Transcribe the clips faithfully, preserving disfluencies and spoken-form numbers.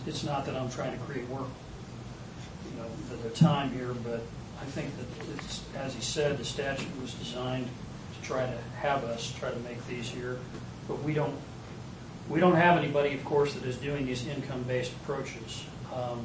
it's not that I'm trying to create work, you know, for the time here, but I think that it's, as he said, the statute was designed to try to have us try to make these here, but we don't, we don't have anybody, of course, that is doing these income-based approaches. Um,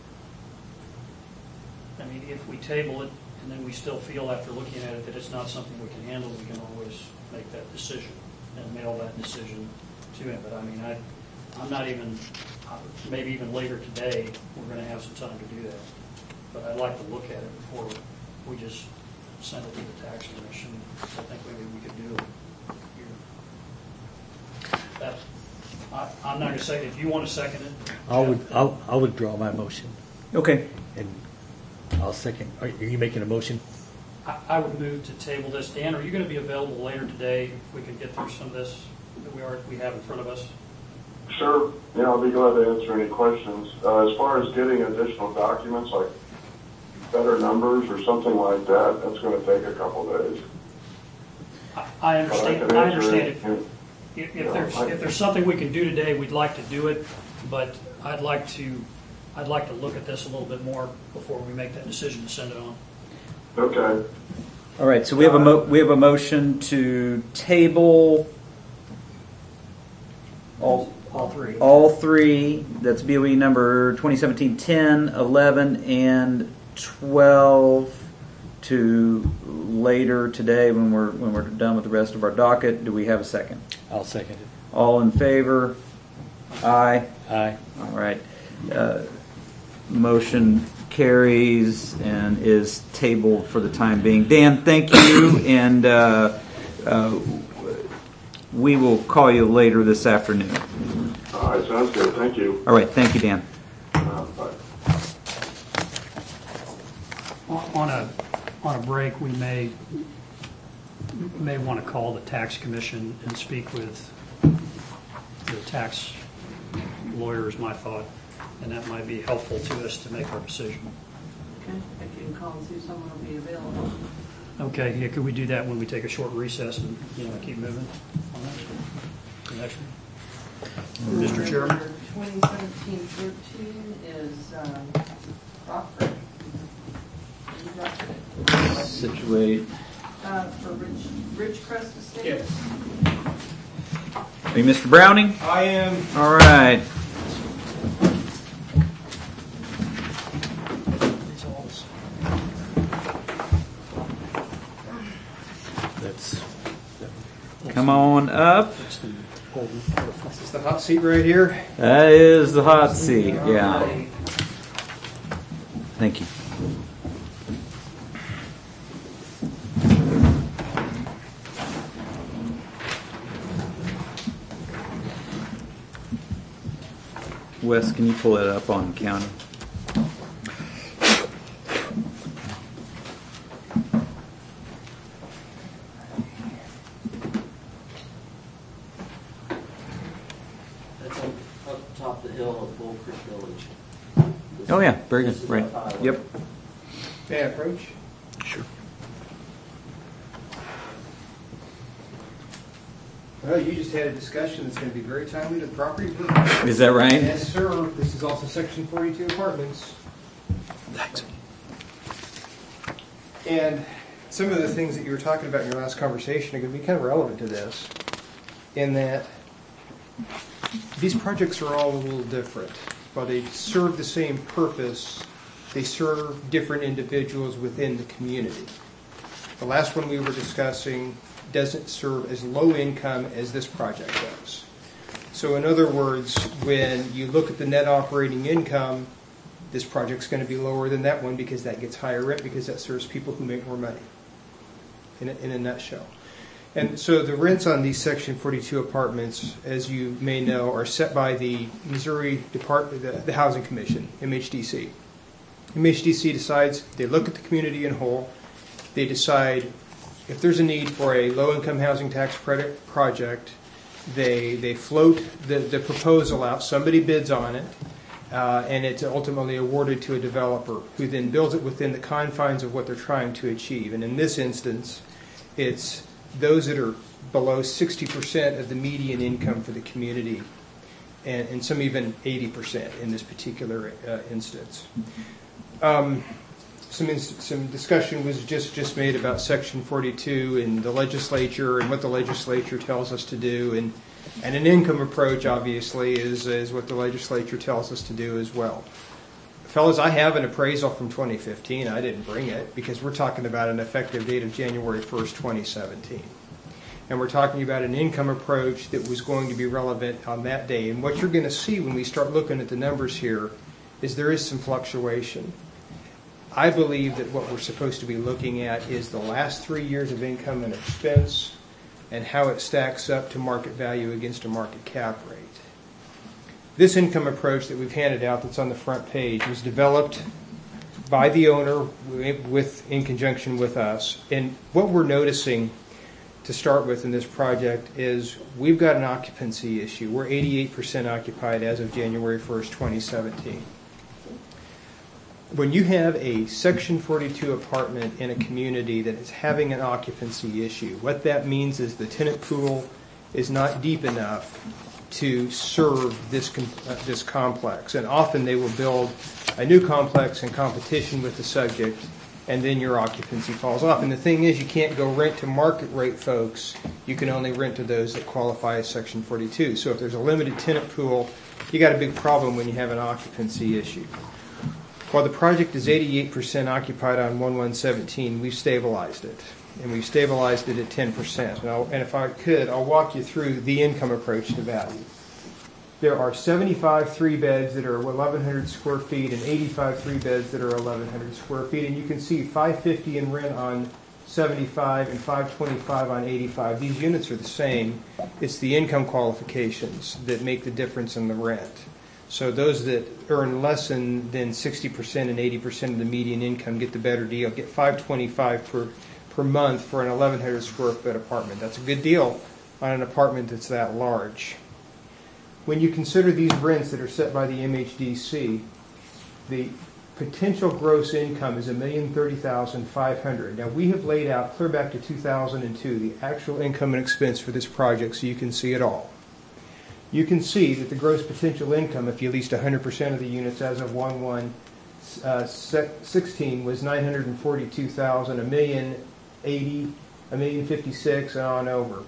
I mean, if we table it and then we still feel after looking at it that it's not something we can handle, we can always make that decision and mail that decision to him. But I mean, I, I'm not even, maybe even later today, we're going to have some time to do that. But I'd like to look at it before we just send it to the tax commission. I think maybe we could do it here. That's, I, I'm not going to second it. If you want to second it, I would. I'll, I'll withdraw my motion. Okay. And I'll second. Are you making a motion? I, I would move to table this. Dan, are you going to be available later today? If we can get through some of this that we are we have in front of us. Sure. Yeah, I'll be glad to answer any questions. Uh, as far as getting additional documents like better numbers or something like that, that's going to take a couple days. I, I understand. I, I understand. If, if, if there's if there's something we can do today, we'd like to do it. But I'd like to I'd like to look at this a little bit more before we make that decision to send it on. Okay. All right. So we have a mo- we have a motion to table all all three. All three. That's B O E number twenty seventeen ten, eleven, and twelve to later today when we're when we're done with the rest of our docket. Do we have a second? I'll second it. All in favor? Aye. Aye. All right. Uh, motion carries and is tabled for the time being. Dan, thank you, and uh, uh, we will call you later this afternoon. All right, sounds good. Thank you. All right. Thank you, Dan. Uh, bye. On a on a break, we may may want to call the tax commission and speak with the tax lawyer, is my thought, and that might be helpful to us to make our decision. Okay, if you can call and see if someone will be available. Okay, yeah, could we do that when we take a short recess and you know keep moving on that? The next one. Mister Chairman. twenty seventeen thirteen is um, Crawford. Situate. Uh, for Rich, Ridgecrest Estate. Yes. Are you Mister Browning? I am. All right. That's. Come on up. This is the hot seat right here. That is the hot seat. Yeah. Thank you. Wes, can you pull it up on county? That's up, up top of the hill of Bull Creek Village. This Oh, yeah. Very this good. is Right. our highway. Yep. May I approach? Sure. Well, you just had a discussion that's going to be very timely to the property. Is that right? Yes, sir. This is also Section forty-two apartments. Thanks. And some of the things that you were talking about in your last conversation are going to be kind of relevant to this, in that these projects are all a little different. While they serve the same purpose, they serve different individuals within the community. The last one we were discussing doesn't serve as low income as this project does. So in other words, when you look at the net operating income, this project's going to be lower than that one because that gets higher rent because that serves people who make more money, in a, in a nutshell. And so the rents on these Section forty-two apartments, as you may know, are set by the Missouri Department, the, the Housing Commission, M H D C. M H D C decides, they look at the community in whole, they decide if there's a need for a low-income housing tax credit project, they they float the, the proposal out, somebody bids on it, uh, and it's ultimately awarded to a developer who then builds it within the confines of what they're trying to achieve. And in this instance, it's those that are below sixty percent of the median income for the community. and, and some even eighty percent in this particular uh, instance. Um, some ins- some discussion was just, just made about Section forty-two and the legislature and what the legislature tells us to do, and and an income approach obviously is is what the legislature tells us to do as well. Fellas, I have an appraisal from twenty fifteen. I didn't bring it because we're talking about an effective date of January first, twenty seventeen. And we're talking about an income approach that was going to be relevant on that day. And what you're going to see when we start looking at the numbers here is there is some fluctuation. I believe that what we're supposed to be looking at is the last three years of income and expense and how it stacks up to market value against a market cap rate. This income approach that we've handed out that's on the front page was developed by the owner with, in conjunction with us. And what we're noticing to start with in this project is we've got an occupancy issue. We're eighty-eight percent occupied as of January first, twenty seventeen. When you have a Section forty-two apartment in a community that is having an occupancy issue, what that means is the tenant pool is not deep enough to serve this com- uh, this complex. And often they will build a new complex in competition with the subject, and then your occupancy falls off. And the thing is, you can't go rent to market rate folks. You can only rent to those that qualify as Section forty-two. So if there's a limited tenant pool, you got a big problem when you have an occupancy issue. While the project is eighty-eight percent occupied on one one seventeen, we've stabilized it. And we've stabilized it at ten percent. And, I'll, and if I could, I'll walk you through the income approach to value. There are seventy-five three-beds that are eleven hundred square feet and eighty-five three-beds that are eleven hundred square feet. And you can see five hundred fifty in rent on seventy-five and five hundred twenty-five on eighty-five. These units are the same. It's the income qualifications that make the difference in the rent. So those that earn less than, than sixty percent and eighty percent of the median income get the better deal, get five hundred twenty-five per per month for an eleven hundred square foot apartment. That's a good deal on an apartment that's that large. When you consider these rents that are set by the M H D C, the potential gross income is one million thirty thousand five hundred dollars. Now we have laid out clear back to two thousand two the actual income and expense for this project so you can see it all. You can see that the gross potential income, if you leased one hundred percent of the units as of one one sixteen, was nine hundred forty-two thousand dollars, a million eighty, a million fifty-six, and on over.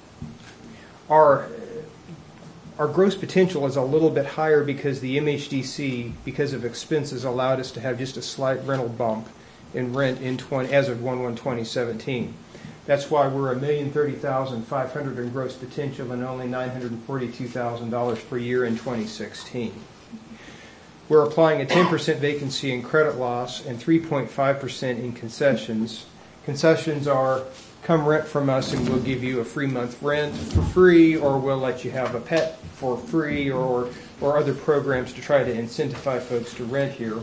Our our gross potential is a little bit higher because the M H D C, because of expenses, allowed us to have just a slight rental bump in rent in twenty as of one one twenty seventeen. That's why we're a million thirty thousand five hundred in gross potential and only nine hundred forty-two thousand dollars per year in twenty sixteen. We're applying a ten percent vacancy and credit loss and three point five percent in concessions. Concessions are come rent from us and we'll give you a free month rent for free, or we'll let you have a pet for free, or or other programs to try to incentivize folks to rent here.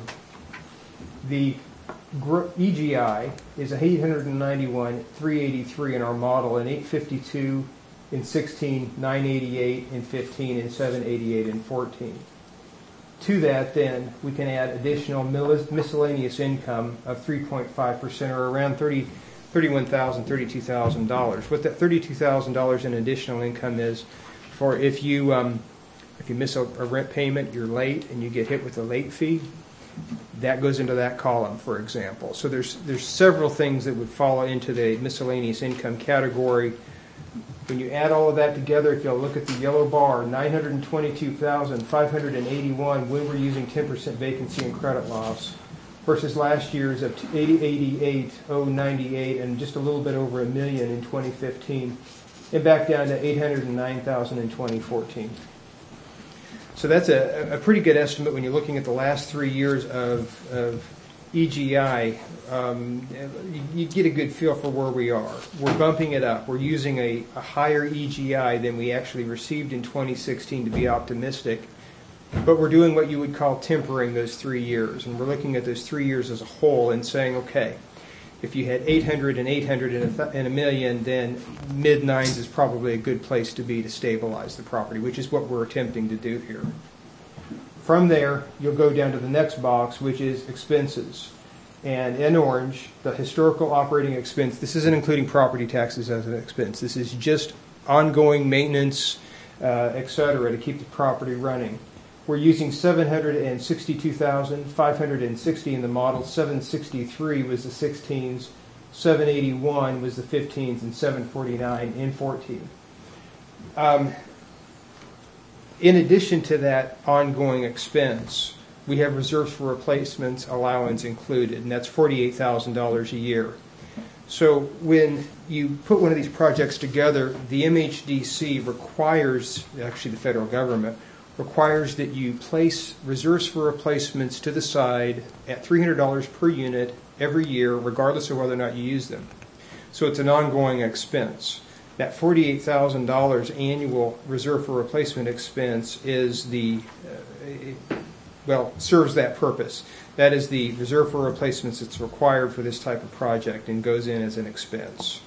The E G I is a eight hundred ninety-one, three eighty-three in our model, and eight fifty-two in sixteen, nine eighty-eight in fifteen, and seven eighty-eight in fourteen. To that, then, we can add additional miscellaneous income of three point five percent, or around thirty, thirty-one thousand dollars, thirty-two thousand dollars. What that thirty-two thousand dollars in additional income is for if you um, if you miss a, a rent payment, you're late, and you get hit with a late fee, that goes into that column, for example. So there's there's several things that would fall into the miscellaneous income category. When you add all of that together, if you'll look at the yellow bar, nine hundred twenty-two thousand five hundred eighty-one when we're using ten percent vacancy and credit loss, versus last year's of eighty eighty-eight thousand ninety-eight and just a little bit over a million in twenty fifteen, and back down to eight hundred nine thousand in twenty fourteen. So that's a, a pretty good estimate when you're looking at the last three years of, of E G I. Um, you, you get a good feel for where we are. We're bumping it up. We're using a, a higher E G I than we actually received in twenty sixteen to be optimistic. But we're doing what you would call tempering those three years. And we're looking at those three years as a whole and saying, okay, if you had eight hundred and eight hundred and a, and a million, then mid-nines is probably a good place to be to stabilize the property, which is what we're attempting to do here. From there, you'll go down to the next box, which is expenses. And in orange, the historical operating expense, this isn't including property taxes as an expense. This is just ongoing maintenance, uh, et cetera, to keep the property running. We're using seven hundred sixty-two thousand five hundred sixty in the model. seven sixty-three was the sixteens, seven eighty-one was the fifteens, and seven forty-nine in fourteen. Um, in addition to that ongoing expense, we have reserves for replacements allowance included, and that's forty-eight thousand dollars a year. So when you put one of these projects together, the M H D C requires, actually the federal government, requires that you place reserves for replacements to the side at three hundred dollars per unit every year, regardless of whether or not you use them. So it's an ongoing expense. That forty-eight thousand dollars annual reserve for replacement expense is the, uh, well, serves that purpose. That is the reserve for replacements that's required for this type of project and goes in as an expense.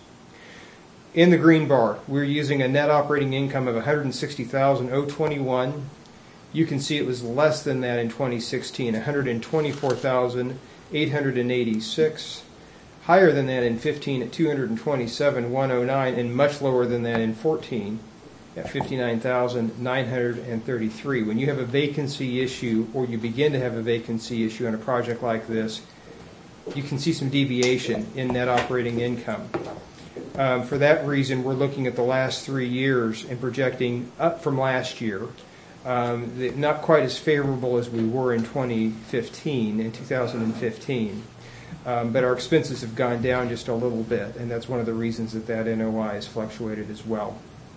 In the green bar, we're using a net operating income of one hundred sixty thousand twenty-one. You can see it was less than that in twenty sixteen, one hundred twenty-four thousand eight hundred eighty-six. Higher than that in fifteen at two hundred twenty-seven thousand one hundred nine, and much lower than that in fourteen at fifty-nine thousand nine hundred thirty-three. When you have a vacancy issue, or you begin to have a vacancy issue on a project like this, you can see some deviation in net operating income. Um, for that reason, we're looking at the last three years and projecting up from last year. Um, the, not quite as favorable as we were in twenty fifteen, in two thousand fifteen. Um, but our expenses have gone down just a little bit, and that's one of the reasons that that N O I has fluctuated as well.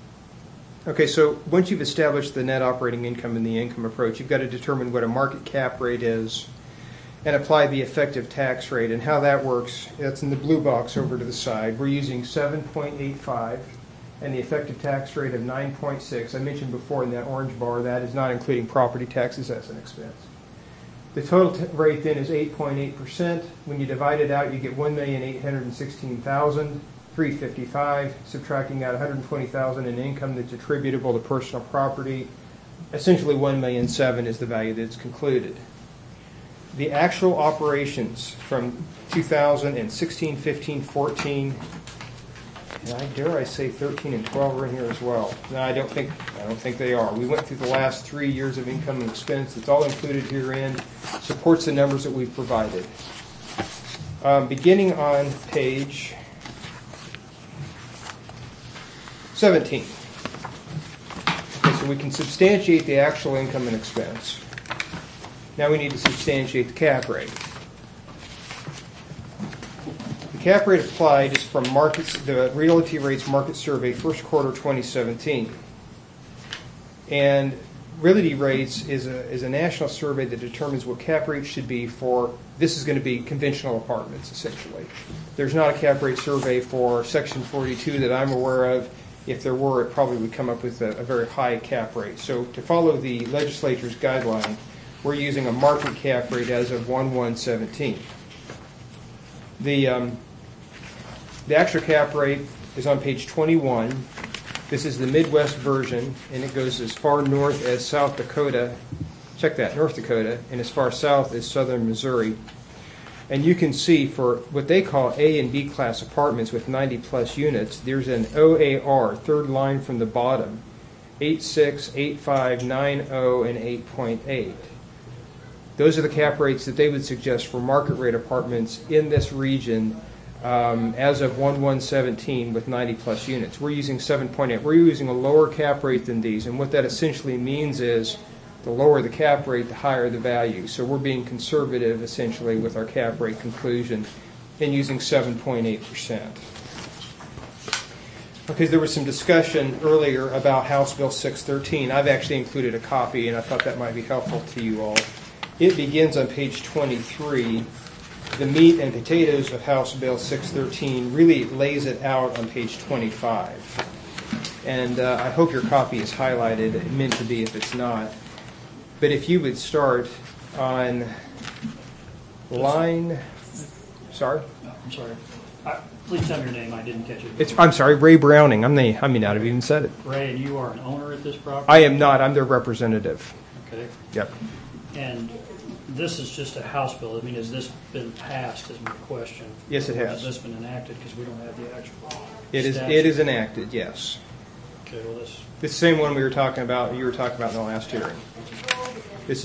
Okay, so once you've established the net operating income and the income approach, you've got to determine what a market cap rate is and apply the effective tax rate. And how that works, that's in the blue box over to the side. We're using seven point eight five and the effective tax rate of nine point six. I mentioned before in that orange bar, that is not including property taxes as an expense. The total t- rate then is eight point eight percent. When you divide it out, you get one million eight hundred sixteen thousand three hundred fifty-five, subtracting out one hundred twenty thousand dollars in income that's attributable to personal property. Essentially one million seven hundred is the value that's concluded. The actual operations from two thousand sixteen, fifteen, fourteen, and I dare I say thirteen and twelve are in here as well. No, I don't think I don't think they are. We went through the last three years of income and expense. It's all included herein. Supports the numbers that we've provided. Um, beginning on page seventeen. Okay, so we can substantiate the actual income and expense. Now we need to substantiate the cap rate. The cap rate applied is from markets, the Realty Rates Market Survey, first quarter twenty seventeen. And Realty Rates is a, is a national survey that determines what cap rate should be for, this is going to be conventional apartments, essentially. There's not a cap rate survey for Section forty-two that I'm aware of. If there were, it probably would come up with a, a very high cap rate. So to follow the legislature's guideline, we're using a market cap rate as of one one seventeen. The, um, the actual cap rate is on page twenty-one. This is the Midwest version, and it goes as far north as South Dakota. Check that, North Dakota, and as far south as southern Missouri. And you can see for what they call A and B class apartments with ninety plus units, there's an O A R, third line from the bottom, eight six, eight five, nine zero, and eight point eight. Those are the cap rates that they would suggest for market rate apartments in this region um, as of one one seventeen with ninety plus units. We're using seven point eight. We're using a lower cap rate than these, and what that essentially means is the lower the cap rate, the higher the value. So we're being conservative, essentially, with our cap rate conclusion and using seven point eight percent. Okay, there was some discussion earlier about House Bill six thirteen. I've actually included a copy, and I thought that might be helpful to you all. It begins on page twenty-three. The meat and potatoes of House Bill six thirteen really lays it out on page twenty-five. And uh, I hope your copy is highlighted. It meant to be if it's not. But if you would start on line, sorry? No, I'm sorry. I, please tell me your name. I didn't catch it. It's, I'm sorry, Ray Browning. I'm the, I may not have even said it. Ray, and you are an owner at this property? I am not. I'm their representative. Okay. Yep. And this is just a House bill. I mean, has this been passed is my question. Yes, it Or has. Has this been enacted? Because we don't have the actual It is. statute. It is enacted, yes. Okay, well, this, It's the same one we were talking about, you were talking about in the last hearing.